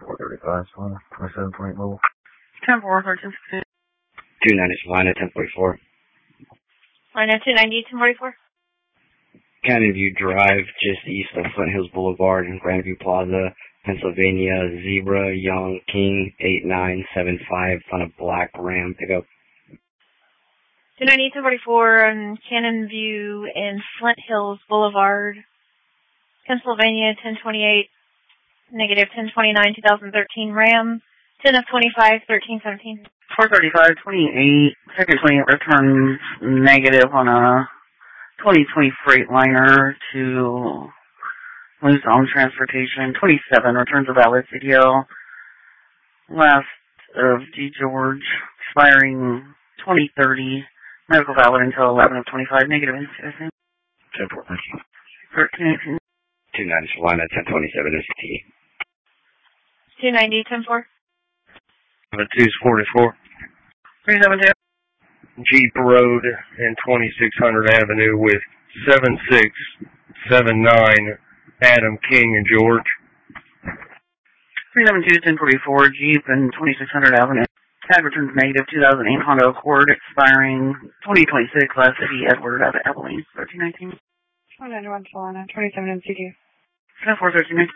435, 27.8 mobile. 10-4, 1316. 290 Salina, 1044. Salina 290, 1044. Canyon View Drive, just east of Flint Hills Boulevard in Grandview Plaza, Pennsylvania, Zebra, Young, King, 8975, on a black Ram pickup. 290, 1044 on Canyon View in Flint Hills Boulevard, Pennsylvania, 1028, negative 1029, 2013 Ram, 10 of 25, 1317. 435, 28, second 28 returns negative on a 2020 Freightliner to Moose Home Transportation. 27 returns a valid CDL. Last of D. George, expiring 2030. Medical valid until 11 of 25. Negative NCSN. 10-4, thank you. 1318. 290 Salina, 1027 ST. 290, 10-4. 244. 372. Jeep Road and 2600 Avenue with 7679 Adam King and George. 372, 1044, Jeep and 2600 Avenue. Tag returns negative 2008 Honda Accord, expiring 2026. Last city Edward out of Abilene. 1319. 191 Salina, 27 MCD. 10-4, 1319.